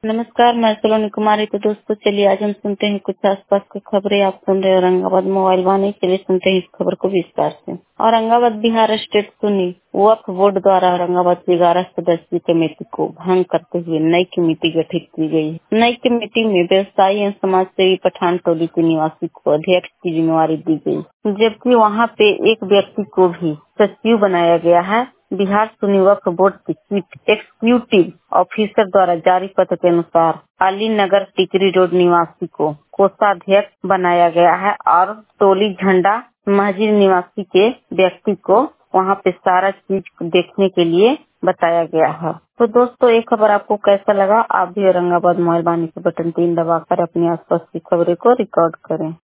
नमस्कार, मैं सलोनी कुमारी। तो दोस्तों चलिए आज हम सुनते हैं कुछ आसपास की खबरें। आप सुन रहे हैं औरंगाबाद मोबाइल वाणी। चलिए सुनते हैं इस खबर को विस्तार से। औरंगाबाद बिहार स्टेट सुन्नी वक्फ बोर्ड द्वारा औरंगाबाद की 11 सदस्यीय कमेटी को भंग करते हुए नई कमेटी गठित की गई है। नई कमेटी में व्यवसायी एवं समाज सेवी पठान टोली के निवासी को अध्यक्ष की जिम्मेवारी दी गई, जबकि वहाँ पे एक व्यक्ति को भी सचिव बनाया गया है। बिहार सुन्नी वक्फ बोर्ड के चीफ एग्जीक्यूटिव ऑफिसर द्वारा जारी पत्र के अनुसार अली नगर टिकरी रोड निवासी को कोषाध्यक्ष बनाया गया है और टोली झंडा मस्जिद निवासी के व्यक्ति को वहाँ पे सारा चीज देखने के लिए बताया गया है। तो दोस्तों ये खबर आपको कैसा लगा? आप भी औरंगाबाद मोबाइल वाणी के बटन 3 दबाकर अपने आसपास की खबरें को रिकॉर्ड करें।